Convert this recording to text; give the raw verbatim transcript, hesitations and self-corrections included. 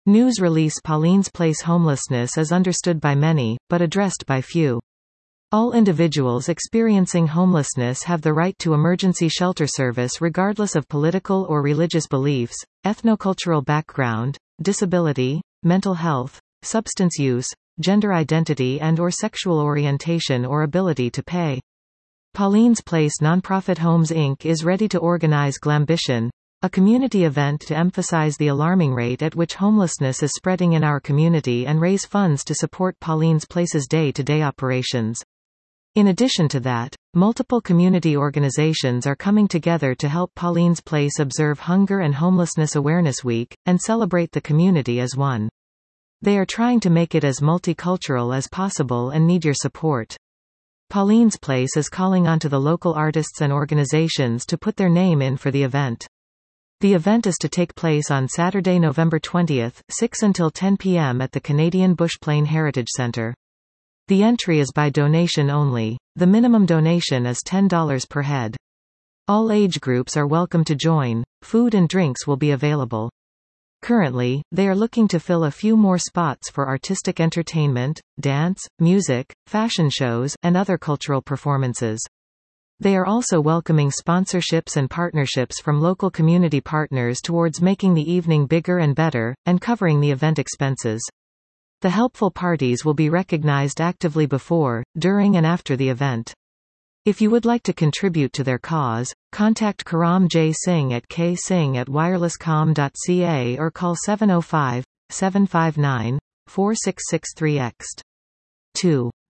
News release Pauline's Place homelessness is understood by many, but addressed by few. All individuals experiencing homelessness have the right to emergency shelter service regardless of political or religious beliefs, ethnocultural background, disability, mental health, substance use, gender identity and or sexual orientation or ability to pay. Pauline's Place Nonprofit Homes Incorporated is ready to organize Glambition, a community event to emphasize the alarming rate at which homelessness is spreading in our community and raise funds to support Pauline's Place's day-to-day operations. In addition to that, multiple community organizations are coming together to help Pauline's Place observe Hunger and Homelessness Awareness Week, and celebrate the community as one. They are trying to make it as multicultural as possible and need your support. Pauline's Place is calling onto the local artists and organizations to put their name in for the event. The event is to take place on Saturday, November twentieth, six until ten p m at the Canadian Bush Plain Heritage Centre. The entry is by donation only. The minimum donation is ten dollars per head. All age groups are welcome to join. Food and drinks will be available. Currently, they are looking to fill a few more spots for artistic entertainment, dance, music, fashion shows, and other cultural performances. They are also welcoming sponsorships and partnerships from local community partners towards making the evening bigger and better, and covering the event expenses. The helpful parties will be recognized actively before, during and after the event. If you would like to contribute to their cause, contact Karam J. Singh at k singh at wirelesscom dot c a or call seven oh five, seven five nine, four six six three x. two.